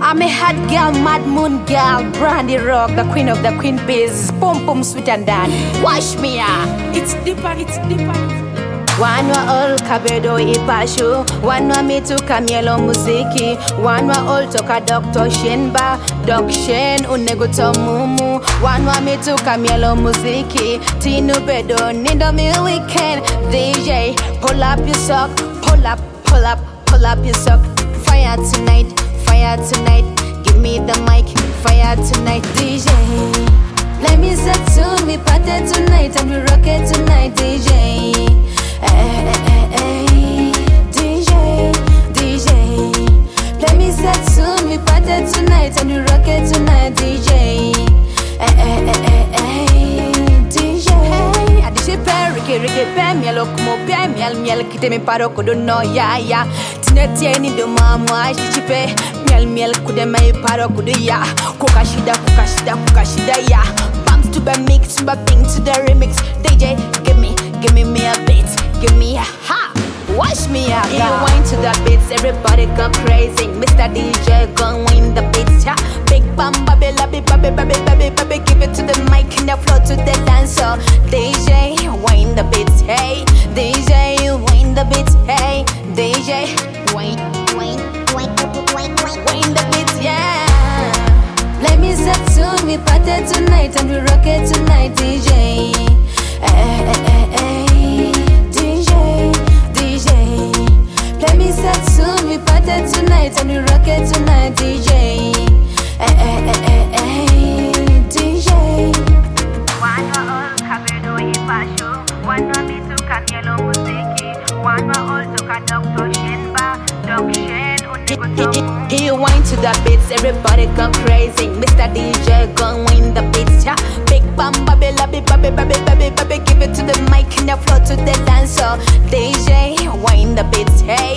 I'm a hot girl, mad moon girl, Brandy Rock, the queen of the queen bees, pum pum sweet and dan. Wash me it's deeper, it's deeper. Wanwa all kabedo ipashu, wanwa mitu kamielo muziki, wanwa all toka Dr. Shenba, Doc Shen uneguto mumu, wanwa mitu kamielo muziki, tinu bedo nindo mi weekend, DJ, pull up your sock, pull up, pull up, pull up your sock, fire tonight, give me the mic, fire tonight, DJ. Let me set to me party tonight and we rock it tonight, DJ. DJ, let me set to me party tonight and we rock it tonight, DJ. DJ, adishi Ricky Pam, yellow como Pam, yell, kite me paro kudo no ya. Tineti ni do mama, chipe, miel kude me paro kudo ya. Kukashida ya. Bumps to the mix, to the ping to the remix. DJ, give me a beat, give me a ha. Watch me out, yeah. Wine to the beats, everybody go crazy. Mr. DJ, go win the beats, yeah. Big bam, baby, give it to the mic and the floor to the dancer. DJ, wine the beats, hey. DJ, wine the beats, hey. DJ, wine the beats, yeah. Let me set to me party tonight and we rock it tonight, DJ. Let me set to me party tonight and we rock it tonight, DJ. DJ. Wanwa all kabedo ipashu, wanwa mitu kamielo muziki, wanwa all toka Dr. Shenba, Doc Shen uneguto. He wine to the beats, everybody go crazy. Mr. DJ go win the beats, yeah. Big bam, baby, give it to the mic and the floor to the dancer. DJ, wine the beats, hey.